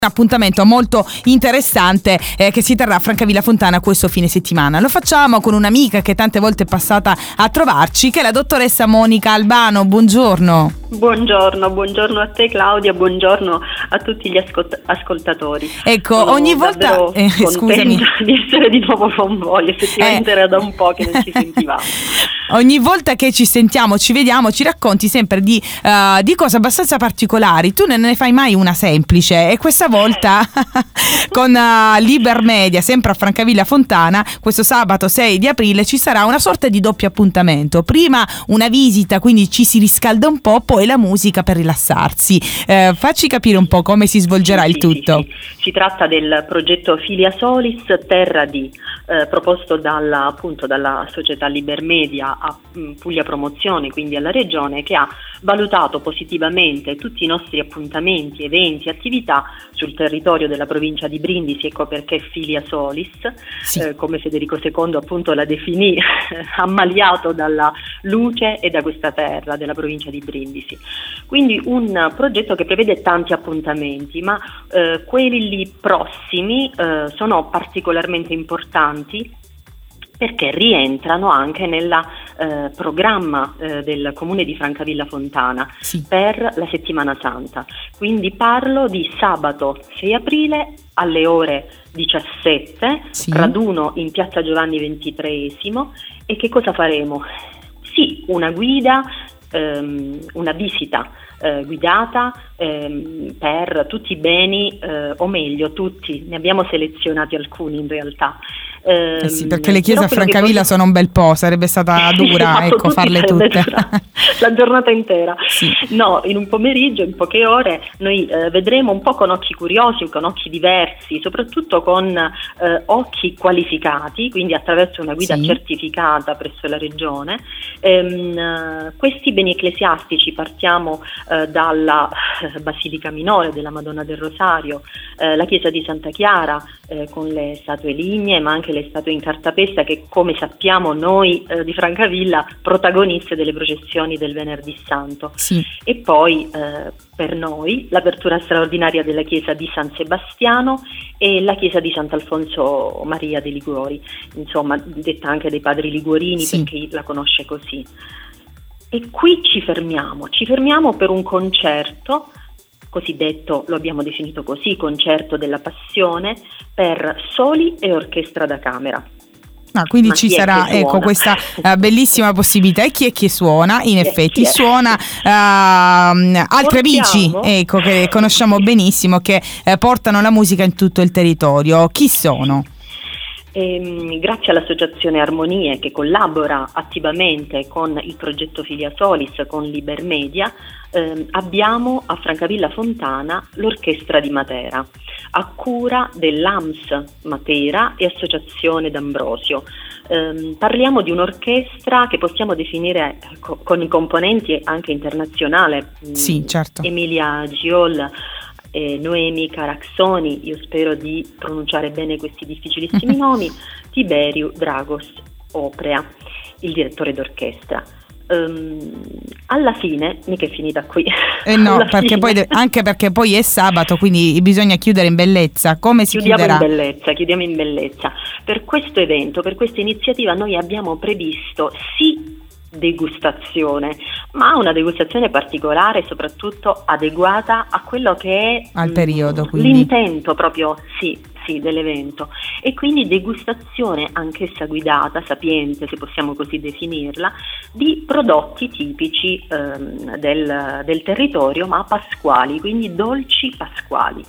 appuntamento molto interessante che si terrà a Francavilla Fontana questo fine settimana. Lo facciamo con un'amica che tante volte è passata a trovarci, che è la dottoressa Monica Albano. Buongiorno. Buongiorno a te Claudia, buongiorno a tutti gli ascoltatori. Ecco, sono ogni volta scusami di essere di nuovo con voi, effettivamente era da un po' che non ci sentivamo. Ogni volta che ci sentiamo, ci vediamo, ci racconti sempre di cose abbastanza particolari. Tu non ne fai mai una semplice, e questa volta con Liber Media, sempre a Francavilla Fontana, questo sabato 6 di aprile ci sarà una sorta di doppio appuntamento. Prima una visita, quindi ci si riscalda un po', poi la musica per rilassarsi. Facci capire un po' come si svolgerà il tutto. Sì. Si tratta del progetto Filia Solis Terra di, proposto dalla società Liber Media a Puglia Promozione, quindi alla Regione, che ha valutato positivamente tutti i nostri appuntamenti, eventi, attività sul territorio della provincia di Brindisi. Ecco perché Filia Solis, sì. Come Federico II appunto la definì, ammaliato dalla luce e da questa terra della provincia di Brindisi. Quindi un progetto che prevede tanti appuntamenti, ma quelli prossimi sono particolarmente importanti perché rientrano anche nel programma del Comune di Francavilla Fontana, sì, per la Settimana Santa. Quindi parlo di sabato 6 aprile alle ore 17, sì, raduno in Piazza Giovanni XXIII. E che cosa faremo? Sì, una guida, una visita guidata per tutti i beni, o meglio tutti, ne abbiamo selezionati alcuni in realtà. Sì, perché le chiese a Francavilla sono un bel po', sarebbe stata dura farle tutte. La giornata intera. Sì. No, in un pomeriggio, in poche ore, noi vedremo un po' con occhi curiosi, con occhi diversi, soprattutto con occhi qualificati, quindi attraverso una guida, sì, certificata presso la Regione. Questi beni ecclesiastici, partiamo dalla Basilica Minore della Madonna del Rosario, la chiesa di Santa Chiara con le statue lignee, ma anche le statue in cartapesta che, come sappiamo noi di Francavilla, protagoniste delle processioni del Venerdì Santo. Sì. E poi per noi l'apertura straordinaria della chiesa di San Sebastiano e la chiesa di Sant'Alfonso Maria dei Liguori, insomma detta anche dei Padri Liguorini, sì, per chi la conosce così. E qui ci fermiamo per un concerto cosiddetto, lo abbiamo definito così, concerto della passione per soli e orchestra da camera. Quindi ci sarà, ecco, questa bellissima possibilità. E chi è che suona? In effetti suona altri amici, ecco, che conosciamo benissimo, che portano la musica in tutto il territorio. Chi sono? Grazie all'associazione Armonie, che collabora attivamente con il progetto Filia Solis, con Liber Media, abbiamo a Francavilla Fontana l'Orchestra di Matera, a cura dell'AMS Matera e Associazione D'Ambrosio. Parliamo di un'orchestra che possiamo definire con i componenti anche internazionale, sì, certo. Emilia Giol, Noemi Caraxoni, io spero di pronunciare bene questi difficilissimi nomi, Tiberiu Dragos Oprea, il direttore d'orchestra. Alla fine, mica è finita qui. No, perché poi anche perché poi è sabato, quindi bisogna chiudere in bellezza. Come si chiuderà? Chiudiamo in bellezza. Per questo evento, per questa iniziativa, noi abbiamo previsto sì degustazione, ma una degustazione particolare e soprattutto adeguata a quello che è al periodo, quindi l'intento proprio sì dell'evento, e quindi degustazione anch'essa guidata, sapiente se possiamo così definirla, di prodotti tipici del territorio, ma pasquali, quindi dolci pasquali.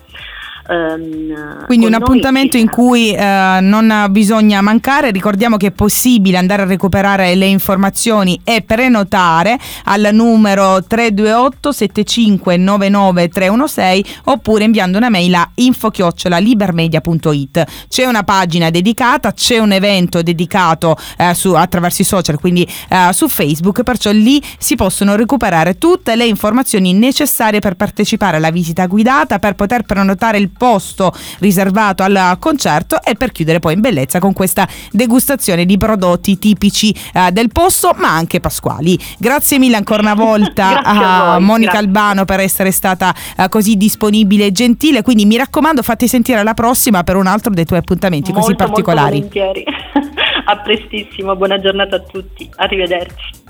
Quindi un appuntamento in cui non bisogna mancare. Ricordiamo che è possibile andare a recuperare le informazioni e prenotare al numero 328 7599 316 oppure inviando una mail a info@libermedia.it. C'è una pagina dedicata, c'è un evento dedicato attraverso i social, quindi su Facebook, perciò lì si possono recuperare tutte le informazioni necessarie per partecipare alla visita guidata, per poter prenotare il posto riservato al concerto e per chiudere poi in bellezza con questa degustazione di prodotti tipici del posto, ma anche pasquali. Grazie mille ancora una volta a Monica Albano per essere stata così disponibile e gentile, quindi mi raccomando, fatti sentire alla prossima per un altro dei tuoi appuntamenti così particolari. Molto volentieri. A prestissimo, buona giornata a tutti, arrivederci.